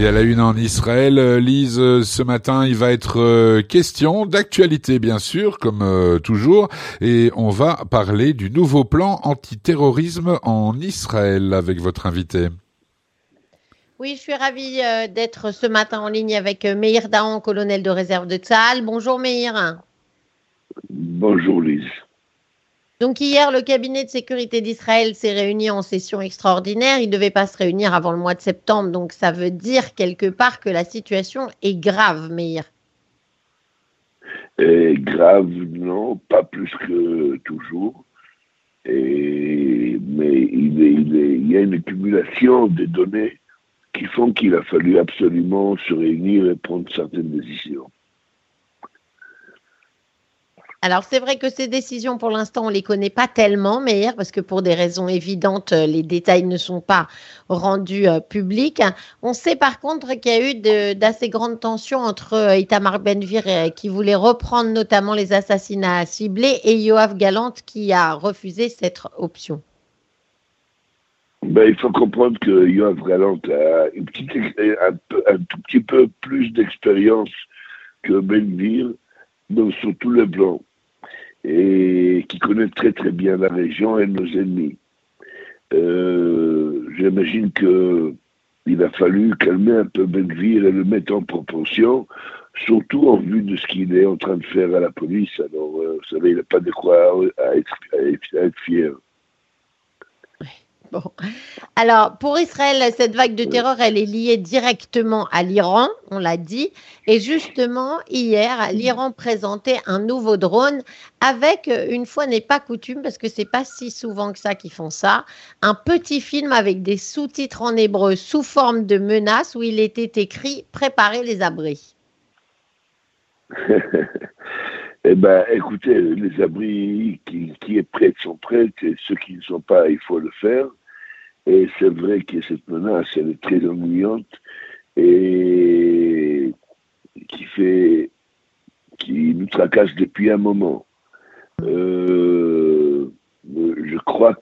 Et à la une en Israël, Lise, ce matin, il va être question d'actualité, bien sûr, comme toujours, et on va parler du nouveau plan antiterrorisme en Israël avec votre invité. Oui, je suis ravie d'être ce matin en ligne avec Meir Dahan, colonel de réserve de Tsahal. Bonjour Meir. Bonjour Lise. Donc hier, le cabinet de sécurité d'Israël s'est réuni en session extraordinaire. Il ne devait pas se réunir avant le mois de septembre, donc ça veut dire quelque part que la situation est grave, Meir. Grave, non, pas plus que toujours. Mais il y a une accumulation de données qui font qu'il a fallu absolument se réunir et prendre certaines décisions. Alors c'est vrai que ces décisions, pour l'instant, on ne les connaît pas tellement, Meir, parce que pour des raisons évidentes, les détails ne sont pas rendus publics. On sait par contre qu'il y a eu d'assez grandes tensions entre Itamar Ben-Gvir qui voulait reprendre notamment les assassinats ciblés et Yoav Gallant qui a refusé cette option. Il faut comprendre que Yoav Gallant a un tout petit peu plus d'expérience que Ben-Gvir sur tous les plans, et qui connaît très très bien la région et nos ennemis. J'imagine qu'il a fallu calmer un peu Ben-Gvir et le mettre en proportion, surtout en vue de ce qu'il est en train de faire à la police. Alors, vous savez, il n'a pas de quoi à être fier. Bon. Alors, pour Israël, cette vague de terreur, elle est liée directement à l'Iran, on l'a dit. Et justement, hier, l'Iran présentait un nouveau drone avec, une fois n'est pas coutume, parce que c'est pas si souvent que ça qu'ils font ça, un petit film avec des sous-titres en hébreu sous forme de menace où il était écrit « Préparez les abris ». Écoutez, les abris qui est prêts sont prêts, et ceux qui ne sont pas, il faut le faire. Et c'est vrai que cette menace, elle est très ennuyante et qui nous tracasse depuis un moment. Je crois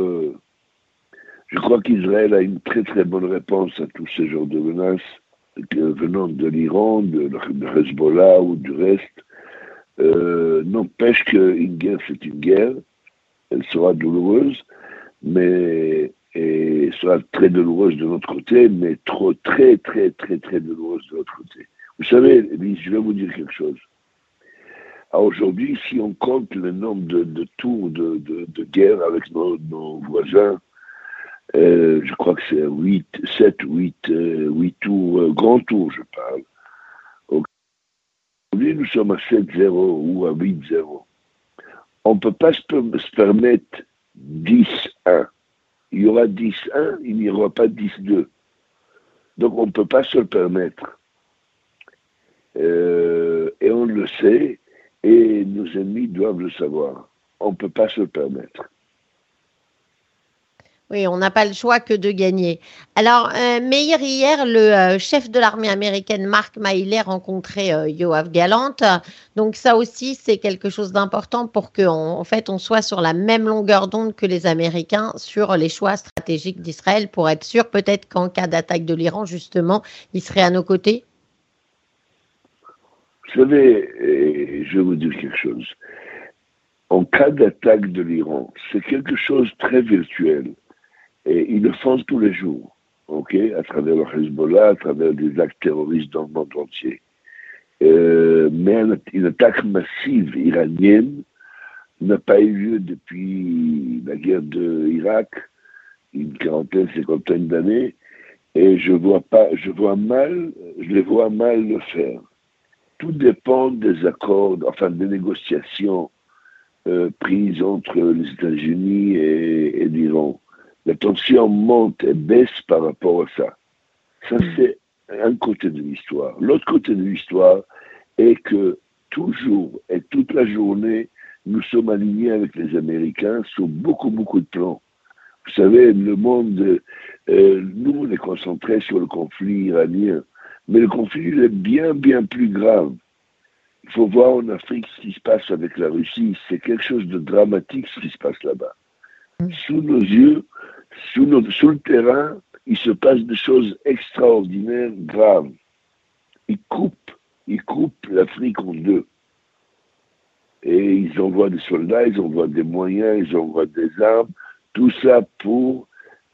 qu'Israël a une très très bonne réponse à tous ces genres de menaces venant de l'Iran, de Hezbollah ou du reste. N'empêche qu'une guerre, c'est une guerre. Elle sera douloureuse, mais et sera très douloureuse de notre côté, mais très, très, très, très douloureuse de l'autre côté. Vous savez, Lise, je vais vous dire quelque chose. Aujourd'hui, si on compte le nombre de tours de guerre avec nos voisins, je crois que c'est 8 tours, grands tours, je parle. Aujourd'hui, nous sommes à 7-0 ou à 8-0. On ne peut pas se permettre 10-1. Il y aura 10-1, il n'y aura pas 10-2. Donc on ne peut pas se le permettre. Et on le sait, et nos ennemis doivent le savoir. On ne peut pas se le permettre. Oui, on n'a pas le choix que de gagner. Alors, Meir, hier, le chef de l'armée américaine, Mark Milley, rencontrait Yoav Gallant. Donc, ça aussi, c'est quelque chose d'important pour qu'en fait, on soit sur la même longueur d'onde que les Américains sur les choix stratégiques d'Israël pour être sûr, peut-être qu'en cas d'attaque de l'Iran, justement, il serait à nos côtés. Vous savez, je vais vous dire quelque chose. En cas d'attaque de l'Iran, c'est quelque chose de très virtuel. Et ils le font tous les jours, à travers le Hezbollah, à travers des actes terroristes dans le monde entier. Mais une attaque massive iranienne n'a pas eu lieu depuis la guerre de Irak, une quarantaine, cinquantaine d'années, et je les vois mal le faire. Tout dépend des accords, enfin des négociations prises entre les États-Unis et l'Iran. La tension monte et baisse par rapport à ça. Ça, c'est un côté de l'histoire. L'autre côté de l'histoire est que toujours et toute la journée, nous sommes alignés avec les Américains sur beaucoup, beaucoup de plans. Vous savez, le monde, nous, on est concentrés sur le conflit iranien, mais le conflit il est bien, bien plus grave. Il faut voir en Afrique ce qui se passe avec la Russie. C'est quelque chose de dramatique ce qui se passe là-bas. Sous nos yeux, sur le terrain, il se passe des choses extraordinaires, graves. Ils coupent l'Afrique en deux. Et ils envoient des soldats, ils envoient des moyens, ils envoient des armes, tout ça pour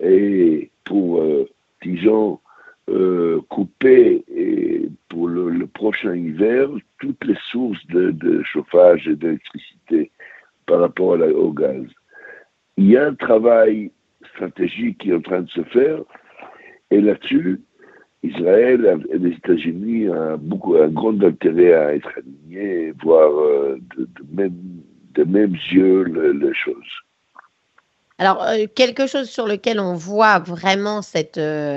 disons, couper pour le prochain hiver toutes les sources de chauffage et d'électricité par rapport au gaz. Il y a un travail stratégique qui est en train de se faire, et là-dessus, Israël et les États-Unis ont un grand intérêt à être alignés, voir de mêmes yeux les choses. Alors, quelque chose sur lequel on voit vraiment cette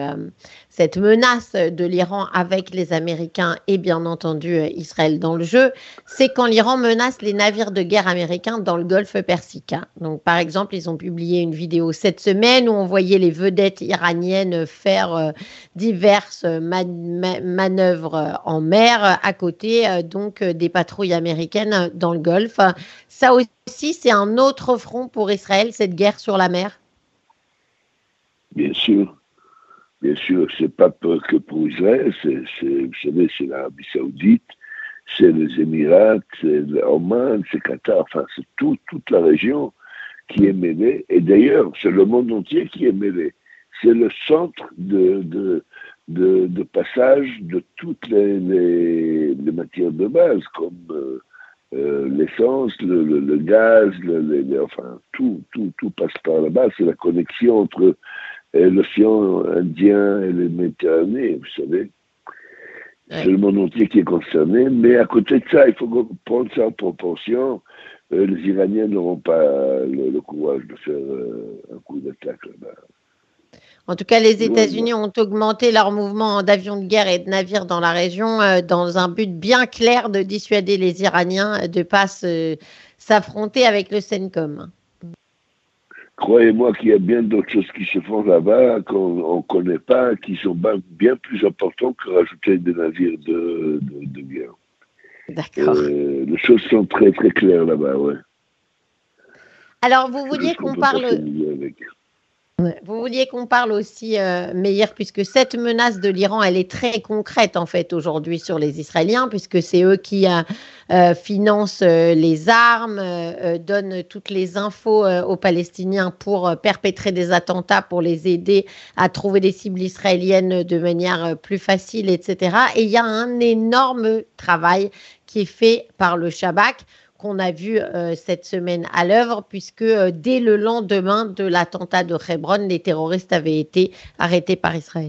menace de l'Iran avec les Américains et bien entendu Israël dans le jeu, c'est quand l'Iran menace les navires de guerre américains dans le golfe Persique. Donc, par exemple, ils ont publié une vidéo cette semaine où on voyait les vedettes iraniennes faire diverses manœuvres en mer à côté donc des patrouilles américaines dans le golfe. Ça aussi, c'est un autre front pour Israël, cette guerre sur la mer. Bien sûr, c'est pas que pour Israël, vous savez, c'est l'Arabie Saoudite, c'est les Émirats, c'est l'Oman, c'est Qatar, enfin, c'est toute la région qui est mêlée. Et d'ailleurs, c'est le monde entier qui est mêlé. C'est le centre de passage de toutes les matières de base, comme l'essence, le gaz, enfin, tout passe par là-bas. C'est la connexion entre l'océan Indien et le Méditerranée, vous savez. Ouais. C'est le monde entier qui est concerné, mais à côté de ça, il faut prendre ça en proportion. Les Iraniens n'auront pas le courage de faire un coup d'attaque là-bas. En tout cas, les États-Unis ont augmenté leur mouvement d'avions de guerre et de navires dans la région dans un but bien clair de dissuader les Iraniens de ne pas s'affronter avec le CENTCOM. Croyez-moi qu'il y a bien d'autres choses qui se font là-bas qu'on ne connaît pas, qui sont bien plus importantes que rajouter des navires de guerre. D'accord. Les choses sont très très claires là-bas, ouais. Alors, vous vouliez qu'on parle... Vous vouliez qu'on parle aussi, Meir, puisque cette menace de l'Iran, elle est très concrète en fait aujourd'hui sur les Israéliens, puisque c'est eux qui financent les armes, donnent toutes les infos aux Palestiniens pour perpétrer des attentats, pour les aider à trouver des cibles israéliennes de manière plus facile, etc. Et il y a un énorme travail qui est fait par le Shabak, qu'on a vu cette semaine à l'œuvre, puisque dès le lendemain de l'attentat de Hebron, les terroristes avaient été arrêtés par Israël.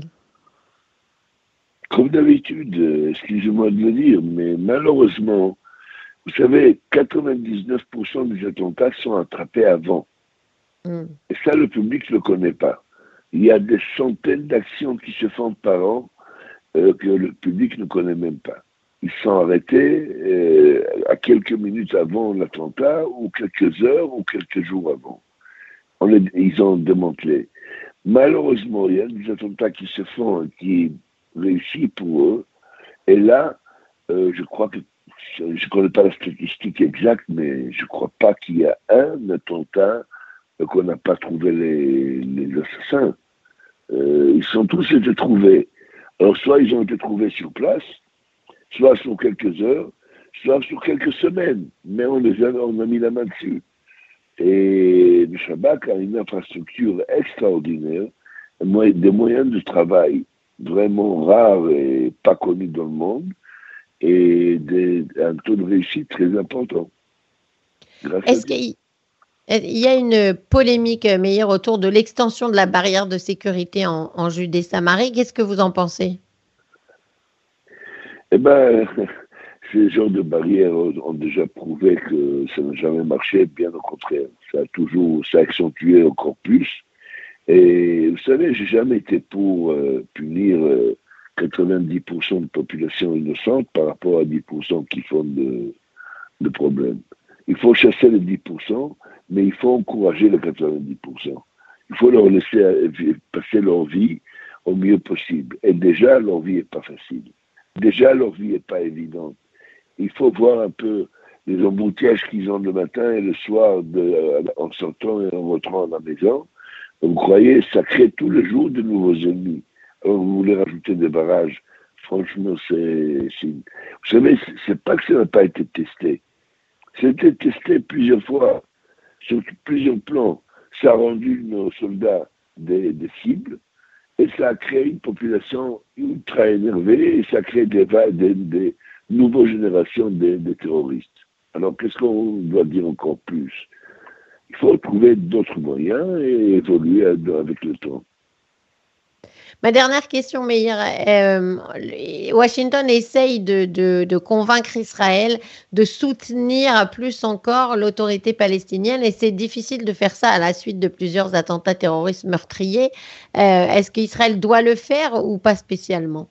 Comme d'habitude, excusez-moi de le dire, mais malheureusement, vous savez, 99% des attentats sont attrapés avant. Et ça, le public ne le connaît pas. Il y a des centaines d'actions qui se font par an que le public ne connaît même pas. Ils sont arrêtés à quelques minutes avant l'attentat, ou quelques heures, ou quelques jours avant. Ils ont démantelé. Malheureusement, il y a des attentats qui se font et qui réussissent pour eux. Et là, je crois que, je ne connais pas la statistique exacte, mais je ne crois pas qu'il y a un attentat qu'on n'a pas trouvé les assassins. Ils sont tous été trouvés. Alors, soit ils ont été trouvés sur place, soit sur quelques heures, soit sur quelques semaines, mais on a mis la main dessus. Et le Shabak a une infrastructure extraordinaire, des moyens de travail vraiment rares et pas connus dans le monde, et un taux de réussite très important. Est-ce qu'il y a une polémique, Meir, autour de l'extension de la barrière de sécurité en Judée-Samarie? Qu'est-ce que vous en pensez? Eh bien, ces genres de barrières ont déjà prouvé que ça n'a jamais marché, bien au contraire. Ça a accentué encore plus. Et vous savez, j'ai jamais été pour punir 90% de population innocente par rapport à 10% qui font de problèmes. Il faut chasser les 10%, mais il faut encourager les 90%. Il faut leur laisser passer leur vie au mieux possible. Et déjà, leur vie n'est pas facile. Déjà, leur vie n'est pas évidente. Il faut voir un peu les embouteillages qu'ils ont le matin et le soir en sortant et en rentrant à la maison. Vous croyez, ça crée tous les jours de nouveaux ennemis. Alors vous voulez rajouter des barrages. Franchement, vous savez, c'est pas que ça n'a pas été testé. C'était testé plusieurs fois, sur plusieurs plans. Ça a rendu nos soldats des cibles et ça a créé une population ultra énervée et ça a créé des nouvelles générations de terroristes. Alors qu'est-ce qu'on doit dire encore plus? Il faut trouver d'autres moyens et évoluer avec le temps. Ma dernière question, Meir. Washington essaye de convaincre Israël de soutenir plus encore l'autorité palestinienne et c'est difficile de faire ça à la suite de plusieurs attentats terroristes meurtriers. Est-ce qu'Israël doit le faire ou pas spécialement?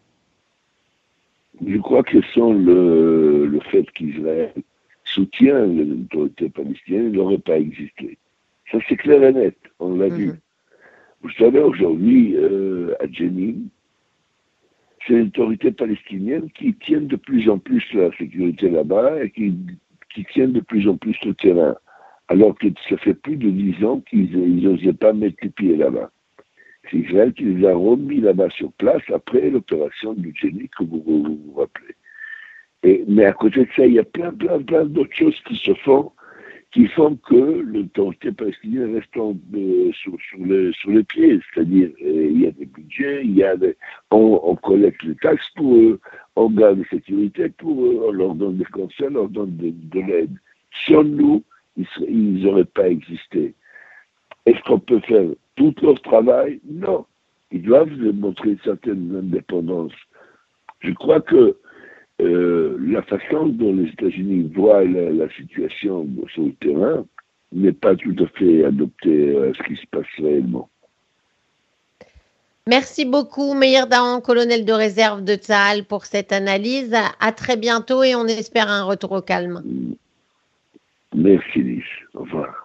Je crois que sans le fait qu'Israël soutient l'autorité palestinienne, il n'aurait pas existé. Ça, c'est clair et net, on l'a vu. Vous savez, aujourd'hui, à Jenin, c'est l'autorité palestinienne qui tient de plus en plus la sécurité là-bas et qui tient de plus en plus le terrain. Alors que ça fait plus de 10 ans qu'ils n'osaient pas mettre les pieds là-bas. C'est Israël qui les a remis là-bas sur place après l'opération du Jenin, que vous rappelez. Mais à côté de ça, il y a plein d'autres choses qui se font, qui font que l'autorité palestinienne reste sur les pieds. C'est-à-dire, il y a des budgets, on collecte les taxes pour eux, on garde la sécurité pour eux, on leur donne des conseils, on leur donne de l'aide. Sans nous, ils n'auraient pas existé. Est-ce qu'on peut faire tout leur travail? Non. Ils doivent montrer une certaine indépendance. Je crois que la façon dont les États-Unis voient la situation sur le terrain n'est pas tout à fait adoptée à ce qui se passe réellement. Merci beaucoup, Meir Dahan, colonel de réserve de Tsahal, pour cette analyse. À très bientôt et on espère un retour au calme. Merci, Lise. Au revoir.